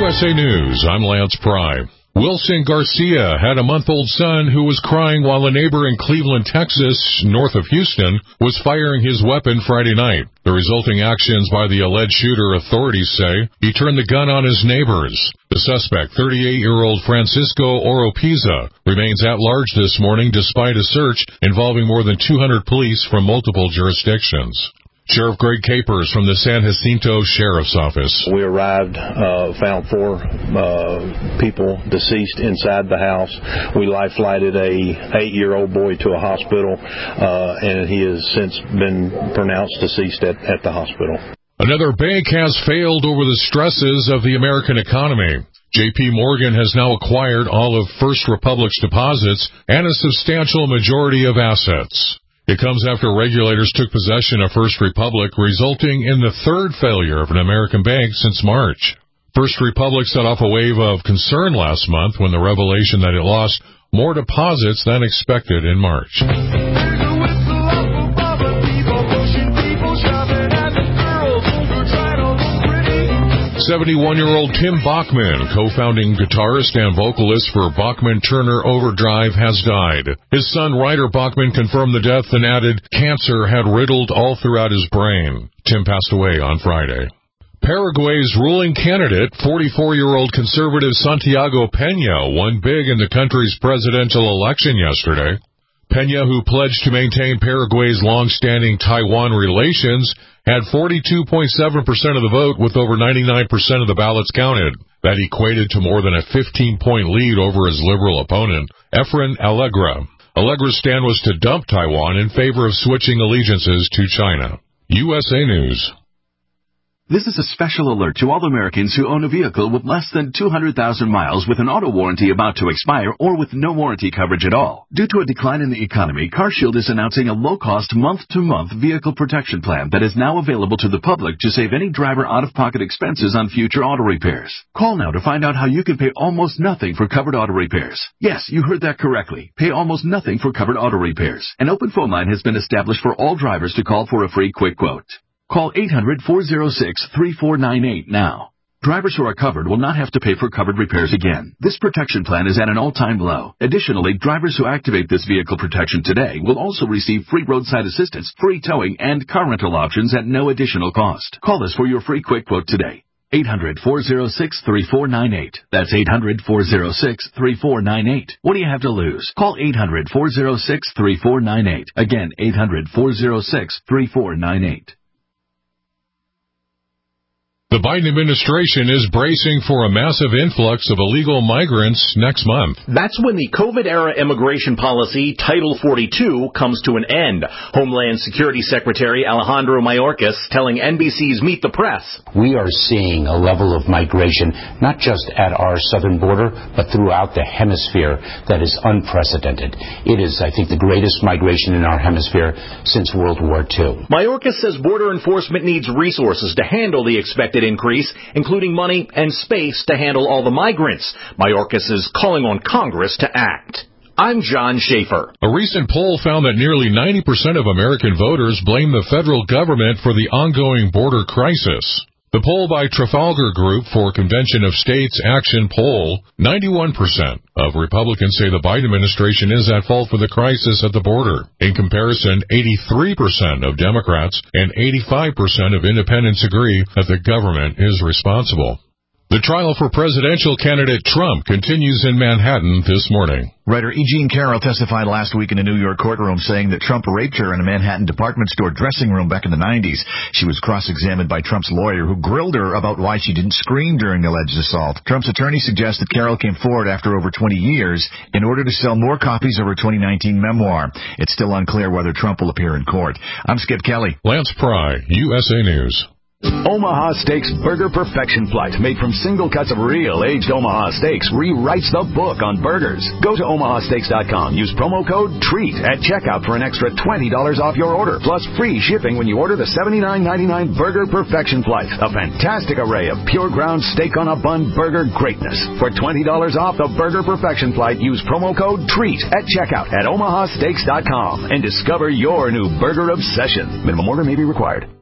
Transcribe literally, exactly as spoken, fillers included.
S A News, I'm Lance Pry. Wilson Garcia had a month-old son who was crying while a neighbor in Cleveland, Texas, north of Houston, was firing his weapon Friday night. The resulting actions by the alleged shooter, authorities say, he turned the gun on his neighbors. The suspect, thirty-eight-year-old Francisco Oropeza, remains at large this morning despite a search involving more than two hundred police from multiple jurisdictions. Sheriff Greg Capers from the San Jacinto Sheriff's Office. We arrived, uh, found four uh, people deceased inside the house. We life-flighted a eight-year-old boy to a hospital, uh, and he has since been pronounced deceased at, at the hospital. Another bank has failed over the stresses of the American economy. J P Morgan has now acquired all of First Republic's deposits and a substantial majority of assets. It comes after regulators took possession of First Republic, resulting in the third failure of an American bank since March. First Republic set off a wave of concern last month when the revelation that it lost more deposits than expected in March. seventy-one-year-old Tim Bachman, co-founding guitarist and vocalist for Bachman-Turner Overdrive, has died. His son, Ryder Bachman, confirmed the death and added cancer had riddled all throughout his brain. Tim passed away on Friday. Paraguay's ruling candidate, forty-four-year-old conservative Santiago Peña, won big in the country's presidential election yesterday. Peña, who pledged to maintain Paraguay's long-standing Taiwan relations, had forty-two point seven percent of the vote with over ninety-nine percent of the ballots counted. That equated to more than a fifteen-point lead over his liberal opponent, Efraín Alegra. Alegra's stand was to dump Taiwan in favor of switching allegiances to China. U S A News. This is a special alert to all Americans who own a vehicle with less than two hundred thousand miles with an auto warranty about to expire or with no warranty coverage at all. Due to a decline in the economy, CarShield is announcing a low-cost month-to-month vehicle protection plan that is now available to the public to save any driver out-of-pocket expenses on future auto repairs. Call now to find out how you can pay almost nothing for covered auto repairs. Yes, you heard that correctly. Pay almost nothing for covered auto repairs. An open phone line has been established for all drivers to call for a free quick quote. Call eight hundred, four oh six, three four nine eight now. Drivers who are covered will not have to pay for covered repairs again. This protection plan is at an all-time low. Additionally, drivers who activate this vehicle protection today will also receive free roadside assistance, free towing, and car rental options at no additional cost. Call us for your free quick quote today. eight hundred, four oh six, three four nine eight. That's eight hundred, four oh six, three four nine eight. What do you have to lose? Call eight hundred, four oh six, three four nine eight. Again, eight hundred, four oh six, three four nine eight. The Biden administration is bracing for a massive influx of illegal migrants next month. That's when the COVID-era immigration policy, Title forty-two, comes to an end. Homeland Security Secretary Alejandro Mayorkas telling N B C's Meet the Press. We are seeing a level of migration, not just at our southern border, but throughout the hemisphere that is unprecedented. It is, I think, the greatest migration in our hemisphere since World War Two. Mayorkas says border enforcement needs resources to handle the expected increase, including money and space to handle all the migrants. Mayorkas is calling on Congress to act. I'm John Schaefer. A recent poll found that nearly ninety percent of American voters blame the federal government for the ongoing border crisis. The poll by Trafalgar Group for Convention of States Action poll, ninety-one percent of Republicans say the Biden administration is at fault for the crisis at the border. In comparison, eighty-three percent of Democrats and eighty-five percent of independents agree that the government is responsible. The trial for presidential candidate Trump continues in Manhattan this morning. Writer E. Jean Carroll testified last week in a New York courtroom saying that Trump raped her in a Manhattan department store dressing room back in the nineties. She was cross-examined by Trump's lawyer, who grilled her about why she didn't scream during the alleged assault. Trump's attorney suggests that Carroll came forward after over twenty years in order to sell more copies of her twenty nineteen memoir. It's still unclear whether Trump will appear in court. I'm Skip Kelly. Lance Pry, U S A News. Omaha Steaks Burger Perfection Flight, made from single cuts of real aged Omaha steaks, rewrites the book on burgers. Go to omaha steaks dot com. Use promo code TREAT at checkout for an extra twenty dollars off your order, plus free shipping when you order the seventy-nine ninety-nine Burger Perfection Flight, a fantastic array of pure ground steak on a bun burger greatness. For twenty dollars off the Burger Perfection Flight, use promo code TREAT at checkout at omaha steaks dot com and discover your new burger obsession. Minimum order may be required.